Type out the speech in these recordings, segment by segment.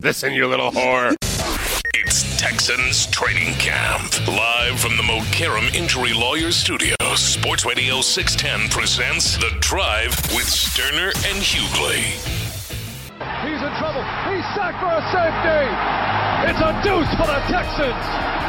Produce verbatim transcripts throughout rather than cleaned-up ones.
Listen, you little whore. It's Texans Training Camp. Live from the Mokaram Injury Lawyers Studio, Sports Radio six ten presents The Drive with Sterner and Hughley. He's in trouble. He's sacked for a safety. It's a deuce for the Texans.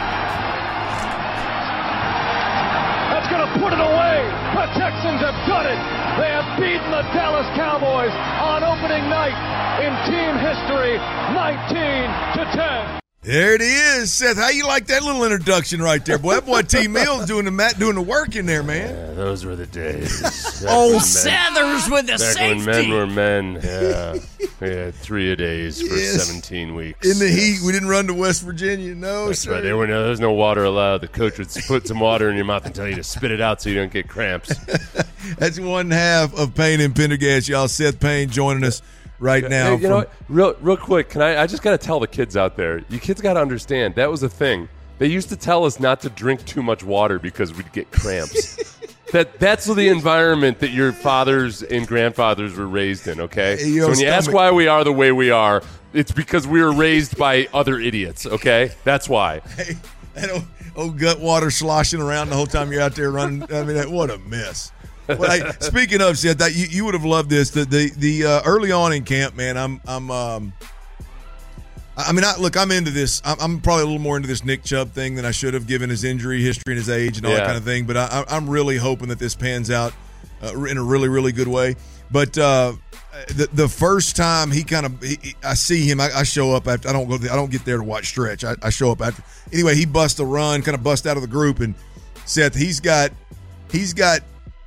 That's going to put it away. The Texans have done it. They have beaten the Dallas Cowboys on opening night in team history, nineteen to ten. There it is, Seth. How you like that little introduction right there, boy? That boy T. Mills doing the Matt doing the work in there, man. Yeah, those were the days. Old Sathers with the back safety. When men were men. Yeah, we had three a days for Yes. seventeen weeks. In the Yes. heat, we didn't run to West Virginia. No, That's sir. right. There were no, there was no water allowed. The coach would put some water in your mouth and tell you to spit it out so you don't get cramps. That's one half of Payne and Pendergast, y'all. Seth Payne joining us right now. Hey, you from- know what? Real, real quick, can I? I just got to tell the kids out there. You kids got to understand that was a thing. They used to tell us not to drink too much water because we'd get cramps. that that's the environment that your fathers and grandfathers were raised in. Okay, Hey, yo, so when you ask stomach- why we are the way we are, it's because we were raised by other idiots. Okay, that's why. Hey, that old, old gut water sloshing around the whole time you're out there running. I mean, that, what a mess. Well, hey, speaking of, Seth, that you, you would have loved this. The the, the uh, early on in camp, man. I'm I'm. Um, I mean, I, look, I'm into this. I'm, I'm probably a little more into this Nick Chubb thing than I should have, given his injury history and his age and all Yeah. that kind of thing. But I, I'm really hoping that this pans out uh, in a really, really good way. But uh, the the first time he kind of, he, I see him, I, I show up after. I don't go. I don't get there to watch stretch. I, I show up after. Anyway, he busts a run, kind of bust out of the group, and Seth, he's got, he's got.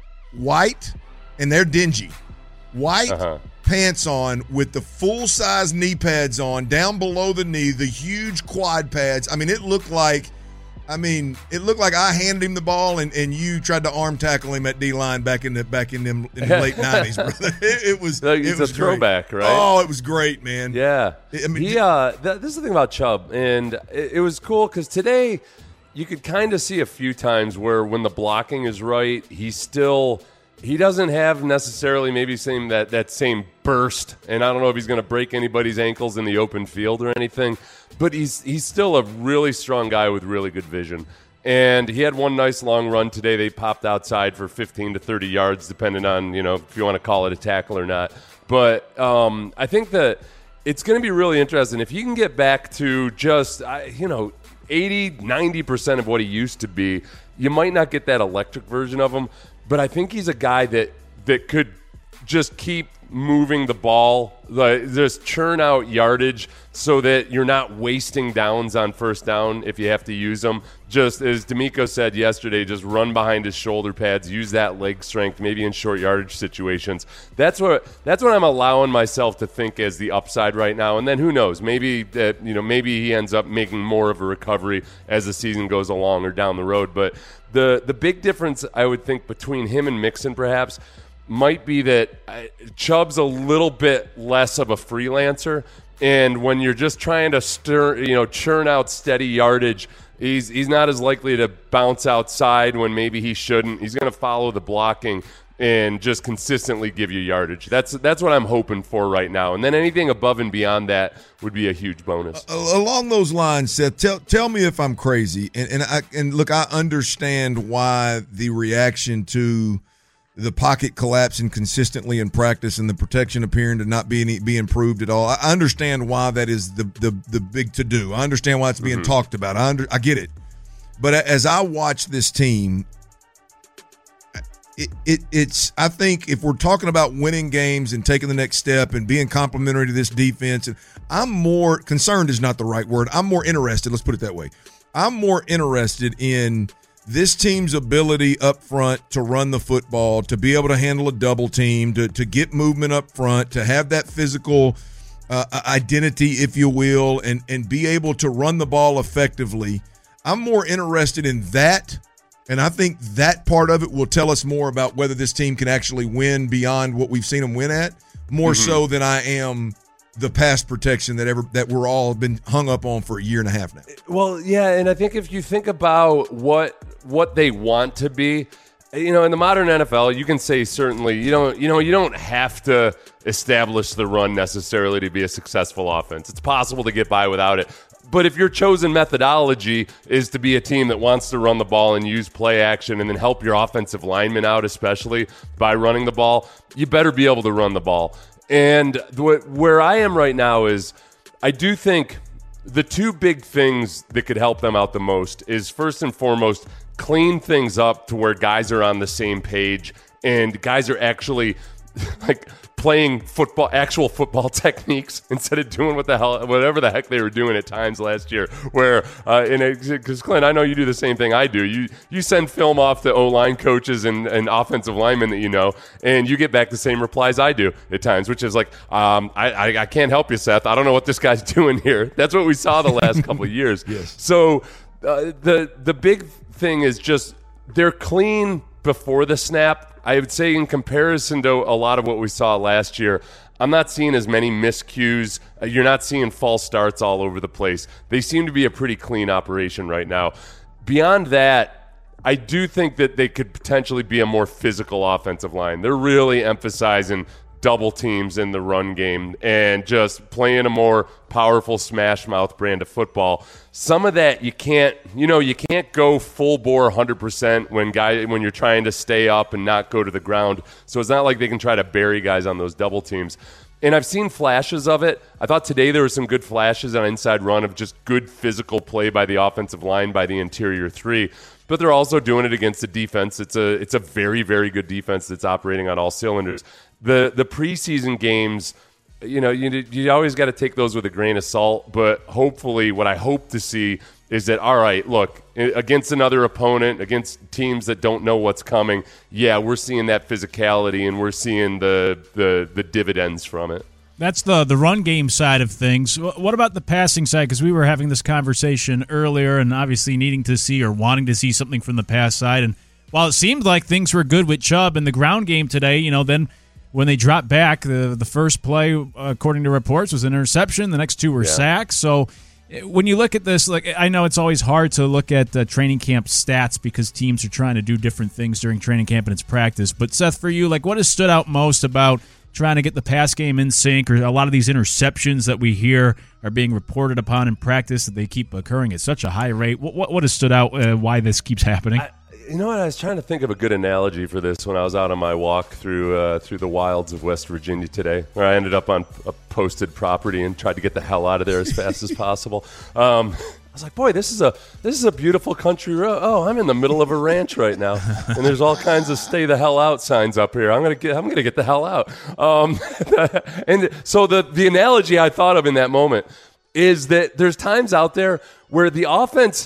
white, and they're dingy. White Uh-huh. pants on with the full-size knee pads on, down below the knee, the huge quad pads. I mean, it looked like, I mean, it looked like I handed him the ball and, and you tried to arm tackle him at D-line back in the back in them in the late nineties, brother. It, it was Like, it it's was a throwback, great. right? Oh, it was great, man. Yeah. I mean, he, uh, th- this is the thing about Chubb, and it, it was cool because today you could kind of see a few times where when the blocking is right, he's still he doesn't have necessarily maybe same that, that same burst, and I don't know if he's going to break anybody's ankles in the open field or anything, but he's he's still a really strong guy with really good vision. And he had one nice long run today. They popped outside for fifteen to thirty yards, depending on, you know, if you want to call it a tackle or not. But um, I think that it's going to be really interesting. If he can get back to just, you know, eighty, ninety percent of what he used to be, you might not get that electric version of him. But I think he's a guy that, that could just keep moving the ball, like, just churn out yardage so that you're not wasting downs on first down if you have to use them. Just as D'Amico said yesterday, just run behind his shoulder pads, use that leg strength, maybe in short yardage situations. That's what that's what I'm allowing myself to think as the upside right now. And then who knows? Maybe that you know maybe he ends up making more of a recovery as the season goes along or down the road. But the the big difference I would think between him and Mixon perhaps might be that Chubb's a little bit less of a freelancer, and when you're just trying to stir, you know, churn out steady yardage, he's he's not as likely to bounce outside when maybe he shouldn't. He's going to follow the blocking and just consistently give you yardage. That's that's what I'm hoping for right now. And then anything above and beyond that would be a huge bonus. Uh, along those lines, Seth, tell tell me if I'm crazy. And and I and look, I understand why the reaction to the pocket collapsing consistently in practice and the protection appearing to not be any, be improved at all. I understand why that is the the, the big to do. I understand why it's being mm-hmm. talked about. I under, I get it. But as I watch this team, it, it it's I think if we're talking about winning games and taking the next step and being complimentary to this defense, and I'm more concerned is not the right word. I'm more interested. Let's put it that way. I'm more interested in this team's ability up front to run the football, to be able to handle a double team, to, to get movement up front, to have that physical uh, identity, if you will, and, and be able to run the ball effectively. I'm more interested in that, and I think that part of it will tell us more about whether this team can actually win beyond what we've seen them win at, more mm-hmm. so than I am the pass protection that ever that we're all been hung up on for a year and a half now. Well, yeah, and I think if you think about what what they want to be, you know, in the modern N F L, you can say certainly you don't you know you don't have to establish the run necessarily to be a successful offense. It's possible to get by without it. But if your chosen methodology is to be a team that wants to run the ball and use play action and then help your offensive linemen out, especially by running the ball, you better be able to run the ball. And th- where I am right now is I do think the two big things that could help them out the most is, first and foremost, clean things up to where guys are on the same page and guys are actually like playing football, actual football techniques instead of doing what the hell, whatever the heck they were doing at times last year. Where, uh, in because Clint, I know you do the same thing I do. You you send film off to O-line coaches and, and offensive linemen that you know, and you get back the same replies I do at times, which is like, um, I, I I can't help you, Seth. I don't know what this guy's doing here. That's what we saw the last couple of years. Yes. So uh, the the big thing is just they're clean before the snap. I would say in comparison to a lot of what we saw last year, I'm not seeing as many miscues. Uh, you're not seeing false starts all over the place. They seem to be a pretty clean operation right now. Beyond that, I do think that they could potentially be a more physical offensive line. They're really emphasizing double teams in the run game and just playing a more powerful smash mouth brand of football. Some of that you can't, you know, you can't go full bore one hundred percent when guy when you're trying to stay up and not go to the ground. So it's not like they can try to bury guys on those double teams. And I've seen flashes of it. I thought today there were some good flashes on inside run of just good physical play by the offensive line, by the interior three. But they're also doing it against a defense. It's a it's a very, very good defense that's operating on all cylinders. The the preseason games, you know, you you always got to take those with a grain of salt. But hopefully, what I hope to see is that, all right, look, against another opponent, against teams that don't know what's coming, yeah, we're seeing that physicality and we're seeing the the, the dividends from it. That's the the run game side of things. What about the passing side? Because we were having this conversation earlier and obviously needing to see or wanting to see something from the pass side. And while it seemed like things were good with Chubb in the ground game today, you know, then when they dropped back, the the first play, according to reports, was an interception. The next two were yeah. sacks. So when you look at this, like I know it's always hard to look at uh, training camp stats because teams are trying to do different things during training camp and it's practice. But Seth, for you, like what has stood out most about trying to get the pass game in sync, or a lot of these interceptions that we hear are being reported upon in practice that they keep occurring at such a high rate? What what, what has stood out? Uh, why this keeps happening? I, you know what? I was trying to think of a good analogy for this when I was out on my walk through uh, through the wilds of West Virginia today, where I ended up on a posted property and tried to get the hell out of there as fast as possible. Um, I was like, boy, this is a this is a beautiful country road. Oh, I'm in the middle of a ranch right now, and there's all kinds of "stay the hell out" signs up here. I'm gonna get I'm gonna get the hell out. Um, and so the the analogy I thought of in that moment is that there's times out there where the offense,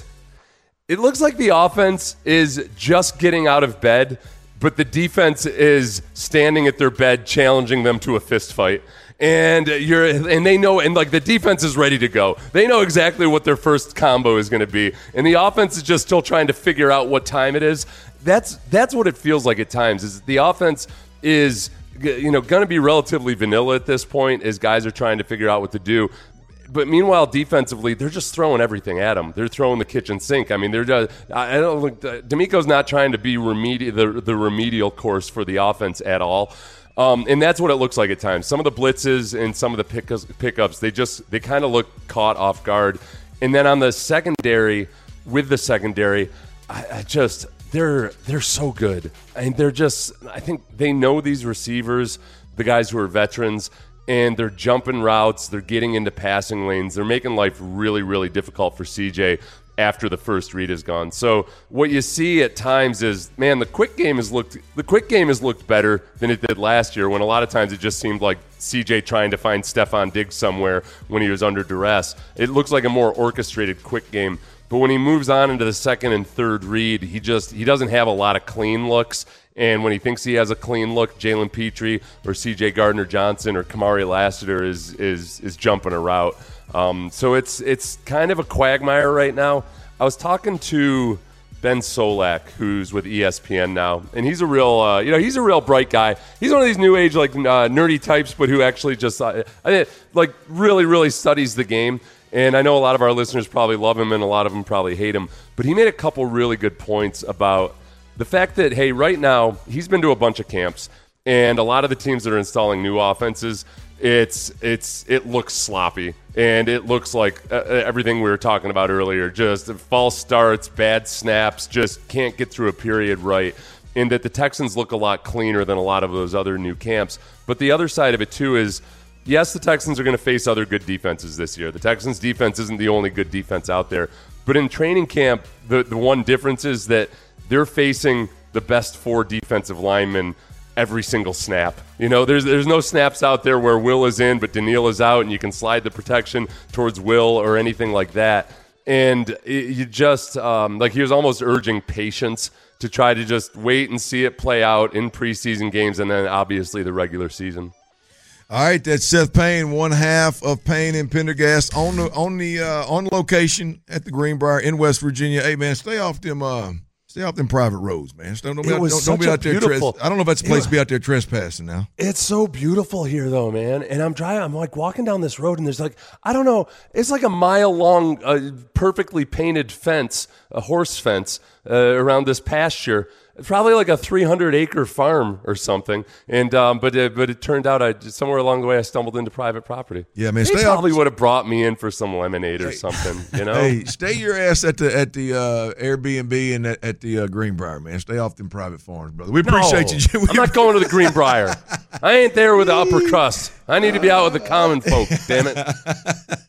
it looks like the offense is just getting out of bed, but the defense is standing at their bed, challenging them to a fist fight. And you're, and they know, and like the defense is ready to go. They know exactly what their first combo is going to be, and the offense is just still trying to figure out what time it is. That's that's what it feels like at times. Is the offense is, you know, going to be relatively vanilla at this point as guys are trying to figure out what to do. But meanwhile, defensively, they're just throwing everything at them. They're throwing the kitchen sink. I mean, they're just, I don't think D'Amico's not trying to be remedi- the the remedial course for the offense at all. Um, and that's what it looks like at times. Some of the blitzes and some of the pickups, pickups they just they kind of look caught off guard. And then on the secondary, with the secondary, I, I just they're they're so good. And they're just I think they know these receivers, the guys who are veterans, and they're jumping routes. They're getting into passing lanes. They're making life really, really difficult for C J after the first read is gone. So what you see at times is, man, the quick game has looked the quick game has looked better than it did last year, when a lot of times it just seemed like C J trying to find Stephon Diggs somewhere when he was under duress. It looks like a more orchestrated quick game. But when he moves on into the second and third read, he just he doesn't have a lot of clean looks. And when he thinks he has a clean look, Jalen Petrie or C J Gardner-Johnson or Kamari Lassiter is is is jumping a route. Um, so it's it's kind of a quagmire right now. I was talking to Ben Solak, who's with E S P N now, and he's a real uh, you know he's a real bright guy. He's one of these new age like uh, nerdy types, but who actually just uh, I mean, like really really studies the game. And I know a lot of our listeners probably love him, and a lot of them probably hate him. But he made a couple really good points about the fact that, hey, right now, he's been to a bunch of camps, and a lot of the teams that are installing new offenses, it's it's it looks sloppy, and it looks like uh, everything we were talking about earlier, just false starts, bad snaps, just can't get through a period right, and that the Texans look a lot cleaner than a lot of those other new camps. But the other side of it, too, is yes, the Texans are going to face other good defenses this year. The Texans' defense isn't the only good defense out there. But in training camp, the, the one difference is that they're facing the best four defensive linemen every single snap. You know, there's there's no snaps out there where Will is in, but Daniil is out, and you can slide the protection towards Will or anything like that. And it, you just, um, like he was almost urging patience to try to just wait and see it play out in preseason games and then obviously the regular season. All right, that's Seth Payne, one half of Payne and Pendergast on the on the uh, on location at the Greenbrier in West Virginia. Hey man, stay off them uh, stay off them private roads, man. Don't, don't, be, out, don't, don't be out there. Tres- I don't know if that's a place to be out there trespassing now. It's so beautiful here, though, man. And I'm driving. I'm like walking down this road, and there's like I don't know. It's like a mile long, uh, perfectly painted fence, a horse fence uh, around this pasture. Probably like a three hundred acre farm or something, and um, but it, but it turned out I somewhere along the way I stumbled into private property. Yeah, man, they stay probably off. would have brought me in for some lemonade or hey. something. You know, hey, stay your ass at the at the uh, Airbnb and at, at the uh, Greenbrier, man. Stay off them private farms, brother. We appreciate no, you. We I'm not going to the Greenbrier. I ain't there with the upper crust. I need to be out with the common folk. Damn it.